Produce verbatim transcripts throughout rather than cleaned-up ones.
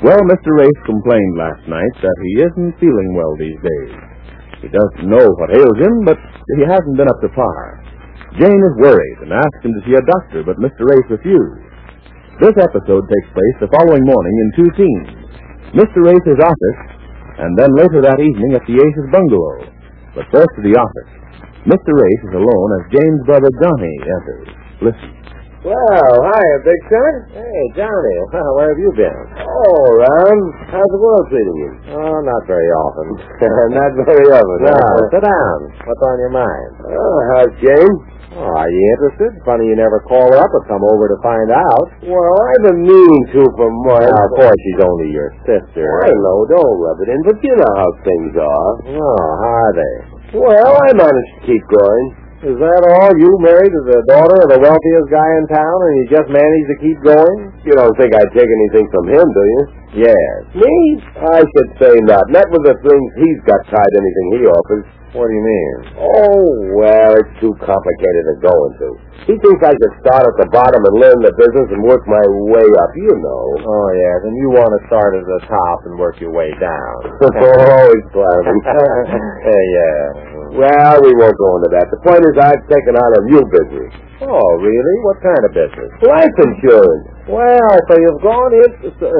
Well, Mister Race complained last night that he isn't feeling well these days. He doesn't know what ails him, but he hasn't been up to par. Jane is worried and asked him to see a doctor, but Mister Race refused. This episode takes place the following morning in two scenes. Mister Race's office, and then later that evening at the Ace's bungalow. But first to the office. Mister Race is alone as Jane's brother Johnny enters. Listen. Well, hiya, Big Son. Hey, Johnny. Well, where have you been? Oh, Ron. How's the world treating you? Oh, not very often. Not very often. No, huh? Sit down. What's on your mind? Oh, how's Jane? Oh, are you interested? Funny you never call her up or come over to find out. Well, I've been meaning to for months. Now, of course, she's only your sister. I know, don't rub it in, but you know how things are. Oh, how are they? Well, I managed to keep going. Is that all? You married to the daughter of the wealthiest guy in town, and you just managed to keep going? You don't think I'd take anything from him, do you? Yes. Me? I should say not. Not with the things he's got tied anything he offers. What do you mean? Oh, well, it's too complicated to go into. He thinks I should start at the bottom and learn the business and work my way up, you know. Oh, yes, and you want to start at the top and work your way down. Always planning. Hey, yeah. Well, we won't go into that. The point is I've taken on a new business. Oh, really? What kind of business? Life insurance. Well, so you've gone in...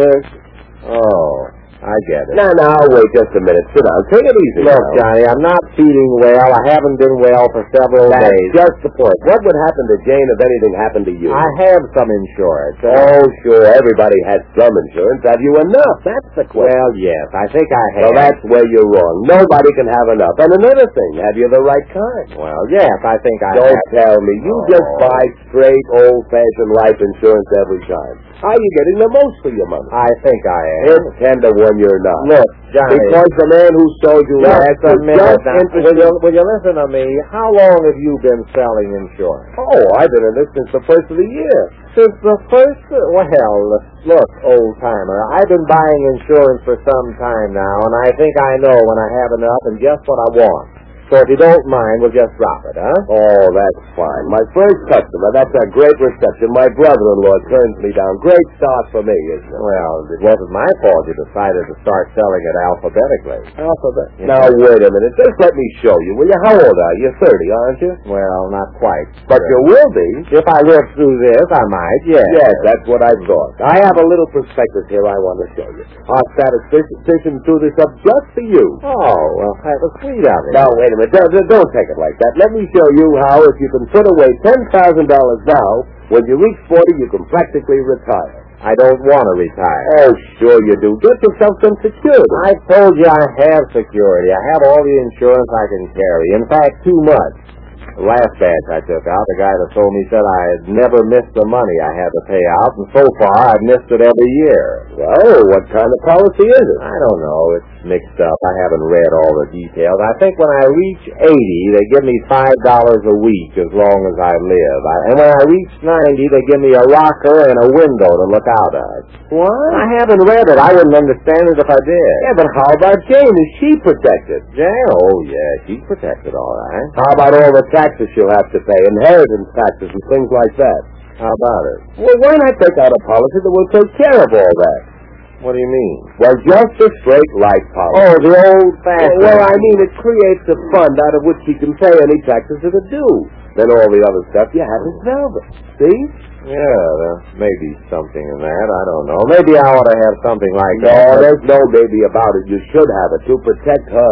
Uh, oh... I get it. Now, now, wait just a minute. Sit down. Take it easy. Look, now. Johnny, I'm not feeling well. I haven't been well for several That's days. That's just the point. What would happen to Jane if anything happened to you? I have some insurance. Oh, sure. Everybody has some insurance. Have you enough? That's the question. Well, yes. I think I have. Well, that's where you're wrong. Nobody can have enough. And another thing, have you the right kind? Well, yes, I think I Don't have. Don't tell me. You oh. just buy straight, old-fashioned life insurance every time. How are you getting the most for your money? I think I am. It's ten to one you're not. Look, Johnny. Because the man who sold you last was just interested. Will you, will you listen to me? How long have you been selling insurance? Oh, I've been in this since the first of the year. Since the first? Well, look, old-timer, I've been buying insurance for some time now, and I think I know when I have enough and just what I want. So if you don't mind, we'll just drop it, huh? Oh, that's fine. My first customer, that's a great reception. My brother-in-law turns me down. Great start for me, isn't it? Well, it wasn't my fault you decided to start selling it alphabetically. Alphabetically? Now, wait a minute. Just let me show you, will you? How old are you? You're thirty, aren't you? Well, not quite. But you will be. If I live through this, I might, yes. Yes, that's what I thought. I have a little prospectus here I want to show you. Our statistician threw this up just for you. Oh, well, that was sweet of it. Now, wait a minute. Don't, don't take it like that. Let me show you how if you can put away ten thousand dollars now, when you reach forty, you can practically retire. I don't want to retire. Oh, sure you do. Get yourself some security. I told you I have security. I have all the insurance I can carry. In fact, too much. The last batch I took out, the guy that told me said I had never missed the money I had to pay out, and so far I've missed it every year. Well, what kind of policy is it? I don't know. It's mixed up. I haven't read all the details. I think when I reach eighty, they give me five dollars a week as long as I live. I, and when I reach ninety, they give me a rocker and a window to look out of. What? I haven't read it. I wouldn't understand it if I did. Yeah, but how about Jane? Is she protected? Jane? Oh, yeah, she's protected, all right. How about all the taxes she'll have to pay, inheritance taxes and things like that? How about it? Well, why not take out a policy that will take care of all that? What do you mean? Well, just a straight life policy. Oh, the old-fashioned. Well, I mean, it creates a fund out of which she can pay any taxes that are due. Then all the other stuff you have is velvet. See? Yeah, there may be something in that. I don't know. Maybe I ought to have something like no, that. No, there's no maybe about it. You should have it to protect her.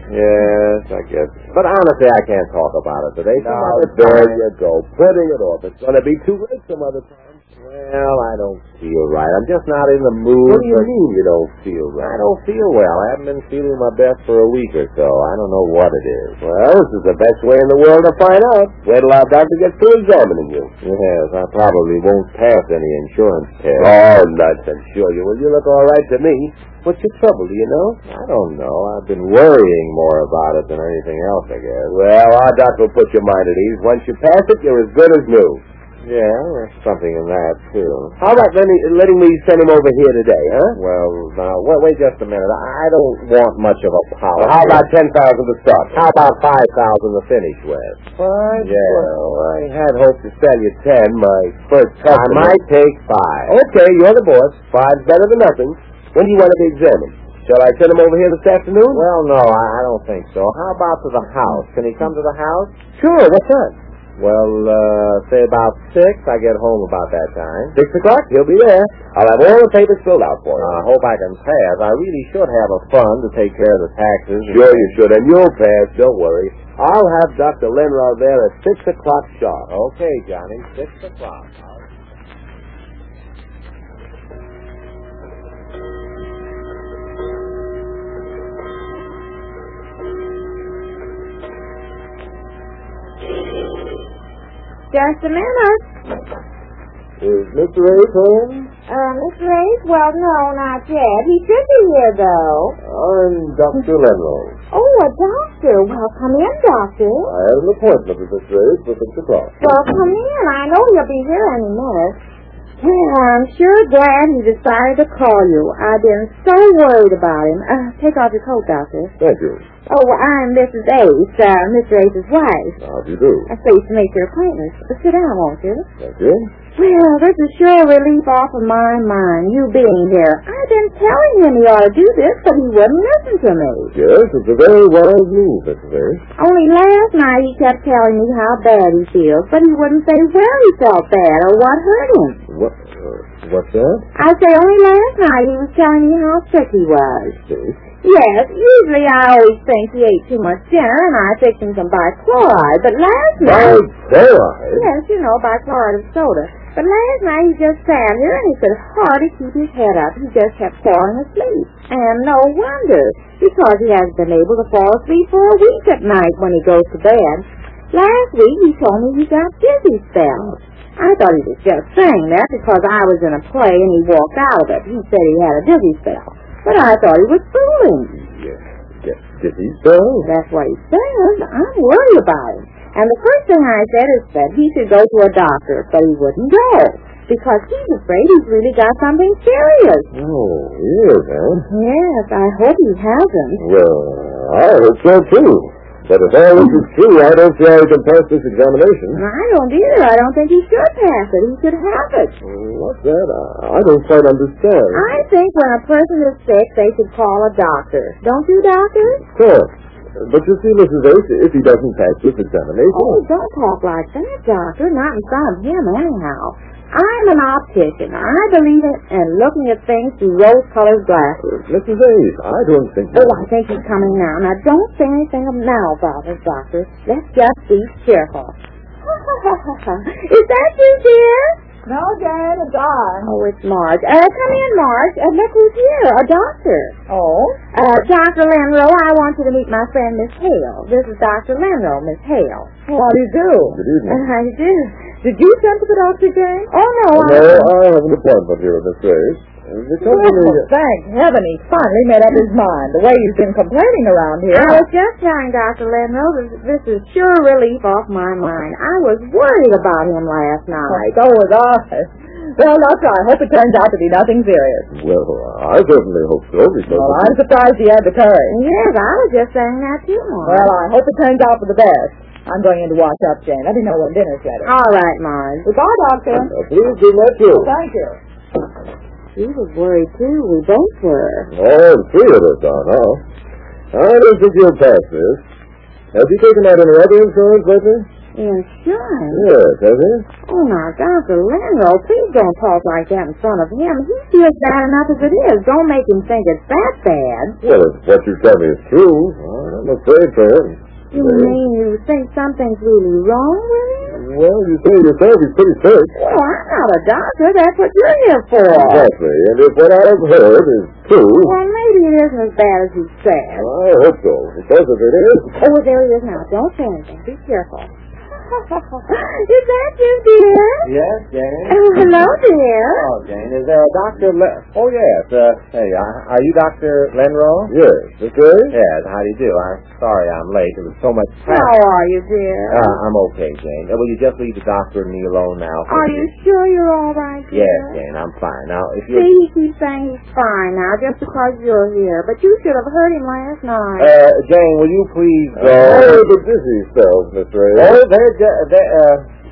Yes, I guess. But honestly, I can't talk about it today. Some no, there time. You go. Putting it off. It's going to be too late some other time. Well, I don't feel right. I'm just not in the mood. What do you mean you don't feel right? I don't feel well. I haven't been feeling my best for a week or so. I don't know what it is. Well, this is the best way in the world to find out. Wait till our doctor gets through examining you. Yes, I probably won't pass any insurance test. Oh, nonsense. Sure you will. You look all right to me. What's your trouble, do you know? I don't know. I've been worrying more about it than anything else, I guess. Well, our doctor will put your mind at ease. Once you pass it, you're as good as new. Yeah, there's something in that, too. How about letting, letting me send him over here today, huh? Well, now, wait, wait just a minute. I don't want much of a policy. Well, how about ten thousand to start? How about five thousand to finish with? Five? Yeah. Well, I had hoped to sell you ten, my first customer. I might take five. Okay, you're the boss. Five's better than nothing. When do you want to be examined? Shall I send him over here this afternoon? Well, no, I, I don't think so. How about to the house? Can he come to the house? Sure, what time? Well, uh, say about six. I get home about that time. Six o'clock, he'll be there. I'll have all the papers filled out for him. I hope I can pass. I really should have a fund to take care of the taxes. Sure you should, and you'll pass, don't worry. I'll have Doctor Lenrow there at six o'clock sharp. Okay, Johnny, six o'clock. Just a minute. Is Mister Ace home? Uh, Mister Ace? Well, no, not yet. He should be here, though. I'm Doctor Lenrow. Oh, a doctor. Well, come in, doctor. I had an appointment with Mister Ace for six o'clock. Well, come in. I know he'll be here any minute. Well, I'm sure glad he decided to call you. I've been so worried about him. Uh, take off your coat, doctor. Thank you. Oh, I'm Missus Ace, uh, Mister Ace's wife. How do you do? I'm pleased to make your acquaintance. Sit down, won't you? Thank you. Well, this is sure a relief off of my mind, you being here. I've been telling him he ought to do this, but he wouldn't listen to me. Yes, it's a very wise move, Mister Ace. Only last night he kept telling me how bad he feels, but he wouldn't say where he felt bad or what hurt him. What? Uh, what's that? I say only last night he was telling me how sick he was. Ace? Yes, usually I always think he ate too much dinner and I fixed him some bichloride, but last night... Bichloride? Yes, you know, bichloride of soda. But last night he just sat here and he could hardly keep his head up. He just kept falling asleep. And no wonder, because he hasn't been able to fall asleep for a week at night when he goes to bed. Last week he told me he got dizzy spells. I thought he was just saying that because I was in a play and he walked out of it. He said he had a dizzy spell. But I thought he was fooling. Yes, yes, dizzy spells? That's what he says. I'm worried about him. And the first thing I said is that he should go to a doctor, but he wouldn't go, because he's afraid he's really got something serious. Oh, yes, huh? Yes, I hope he hasn't. Well, I hope so, too. But if all this is true, I don't see how he can pass this examination. I don't either. I don't think he should pass it. He should have it. What's that? I, I don't quite understand. I think when a person is sick, they should call a doctor. Don't you, doctor? Of course. But you see, Missus Ace, if he doesn't pass this examination... Oh, don't talk like that, doctor. Not in front of him, anyhow. I'm an optician. I believe in, in looking at things through rose-colored glasses. Missus Ace, I don't think... Oh, I think he's coming now. Now, don't say anything now about it, doctor. Let's just be cheerful. Is that you, dear? No, Jane, it's I. Oh, it's Marge. Uh, come in, Marge. Uh, look who's here, a doctor. Oh? Uh, Doctor Lenrow, I want you to meet my friend, Miss Hale. This is Doctor Lenrow, Miss Hale. How do you do? Good evening. Uh, how do you do? Did you send for the doctor, Jane? Oh, no, No, I... I have an appointment here, Miss Ace. The company... Well, thank heaven he finally made up his mind. The way he's been complaining around here. I was just telling Doctor Lenrow that this is sure relief off my mind. I was worried about him last night. So was I. Well, doctor, I hope it turns out to be nothing serious. Well, I certainly hope so, because... Well, I'm surprised he had the courage. Yes, I was just saying that too, Marge. Well, I hope it turns out for the best. I'm going in to wash up, Jane. Let me know when dinner's ready. All right, Marge. Goodbye, doctor. Uh, please do that, too. Thank you. She was worried, too. We both were. All three of us are now. I don't think you'll pass this. Have you taken out any other insurance lately? Insurance? Yes, have you? Oh, now, Doctor Lenrow, please don't talk like that in front of him. He feels bad enough as it is. Don't make him think it's that bad. Well, if what you tell me is true, I'm afraid for him. You mean you think something's really wrong with him? Well, you say yourself he's pretty sick. Well, I'm not a doctor. That's what you're here for. Exactly. And if what I've heard is true... Well, maybe it isn't as bad as he said. I hope so. Because if it is... Oh, there he is now. Don't say anything. Be careful. Is that you, dear? Yes, Jane. Oh, hello, dear. Oh, Jane, is there a Doctor Le- Oh, yes. Uh, hey, uh, are you Doctor Lenrow? Yes. Okay? Yes, how do you do? I'm sorry I'm late. There was so much How traffic. are you, dear? Uh, I'm okay, Jane. Uh, will you just leave the doctor and me alone now? for Are a you few- sure you're all right, dear? Yes, Jane, I'm fine. Now, if you... See, he keeps saying he's fine now just because you're here. But you should have heard him last night. Uh, Jane, will you please go... Oh, the dizzy spells, Mister A. Oh, they're, ju- they're, uh,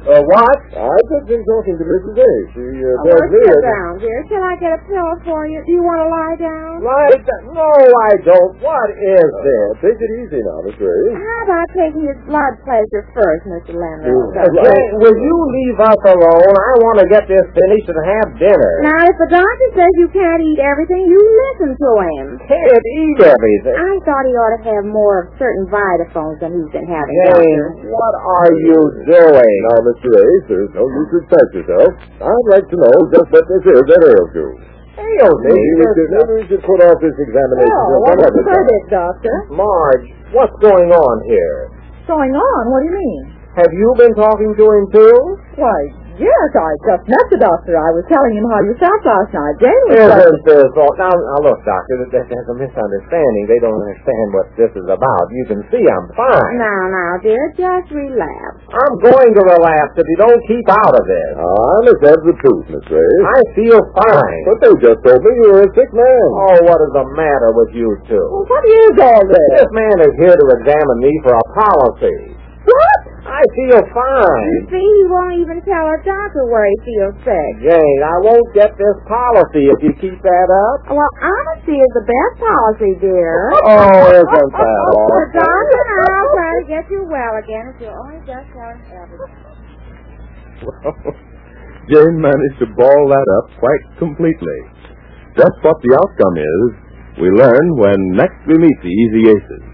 Uh, what? I've just been talking to Missus A. She uh, Oh, tells well, me... sit that- down, dear. Shall I get a pillow for you? Do you want to lie down? Lie down? No, I don't. What is this? Take it easy now, Miss Ray. How about taking his blood pressure first, Mister Leonard? Uh, Jane, will you leave us alone? I want to get this finished and have dinner. Now, if the doctor says you can't eat everything, you listen to him. Can't eat everything. I thought he ought to have more of certain vitaphones than he's been having, Jane, Doctor. what are you doing? Now, Mister Ace, there's no use to excite yourself. I'd like to know just what this is that ails you. Ails me? Maybe we should, maybe we should put off this examination. Well, till what's some the other time. verdict, Doctor? Marge, what's going on here? Going on? What do you mean? Have you been talking to him, too? Why, yes, I just met the doctor. I was telling him how you felt last night. Jane was Isn't this all... Now, now, look, Doctor, there- there's a misunderstanding. They don't understand what this is about. You can see I'm fine. Now, now, dear, just relax. I'm going to relapse if you don't keep out of this. Ah, Miss that's the truth, Miss Ray. I feel fine. But they just told me you were a sick man. Oh, what is the matter with you two? Well, what is all this? This man is here to examine me for a policy. What? I feel You fine. see, he won't even tell a doctor where he feels sick. Jane, I won't get this policy if you keep that up. Well, honesty is the best policy, dear. Oh, isn't that all? The doctor and I'll try to get you well again if you'll only just tell him everything. Well, Jane managed to ball that up quite completely. Just what the outcome is, we learn when next we meet the Easy Aces.